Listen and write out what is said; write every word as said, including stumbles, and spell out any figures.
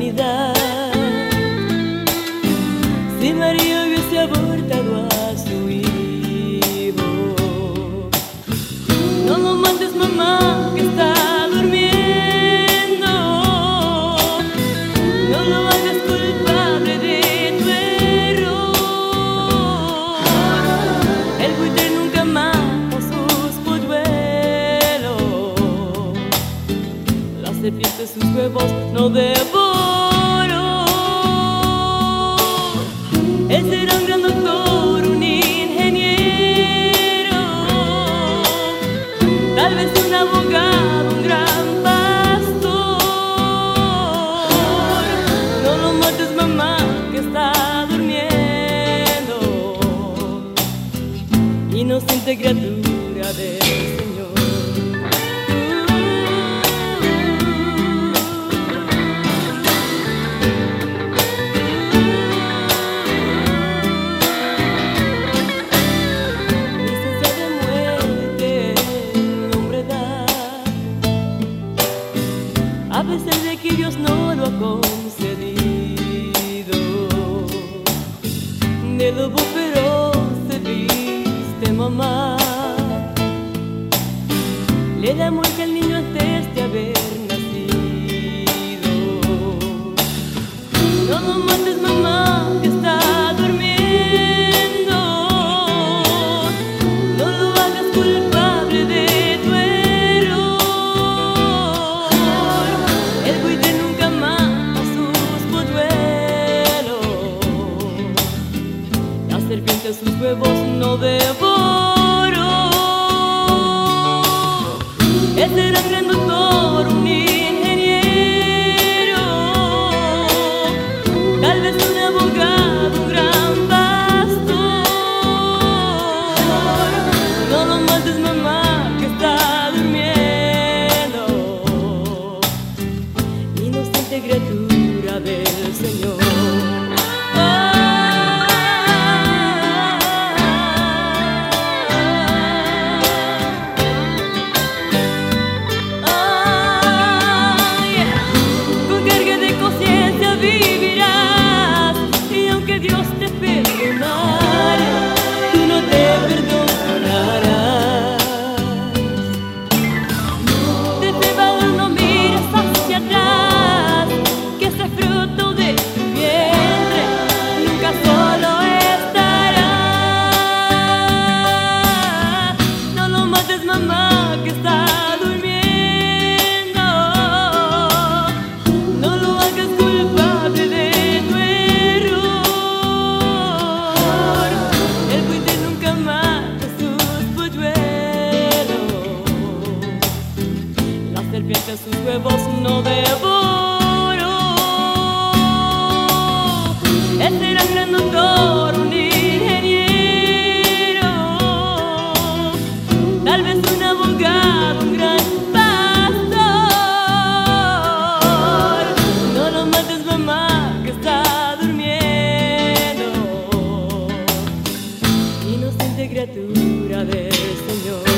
humanidad. Si María hubiese abortado a su hijo, no lo mates, mamá, que está durmiendo. No lo hagas culpable de tu error. El buitre nunca mata sus polluelos, la serpiente sus huevos no devoró. Él será un gran doctor, un ingeniero, tal vez un abogado, un gran pastor. No lo mates, mamá, que está durmiendo, inocente criatura del Señor. A pesar de que Dios no lo ha concedido, de lobo feroz se viste mamá. Le da muerte al niño antes de haber nacido. No lo mates, mamá, que está durmiendo. No lo hagas culpable de tu error. El buitre nunca mata sus polluelos, la serpiente sus huevos no devoró. Él será un gran doctor, un ingeniero, tal vez un abogado, un gran pastor. No lo mates, mamá, que está durmiendo, inocente criatura del Señor. Mamá, que está durmiendo, no lo hagas culpable de tu error. El buitre nunca mata sus polluelos, la serpiente sus huevos no devoró. Él será un gran doctor, un ingeniero, tal vez un abogado, un gran pastor. No lo mates, mamá, que está durmiendo, inocente criatura del Señor.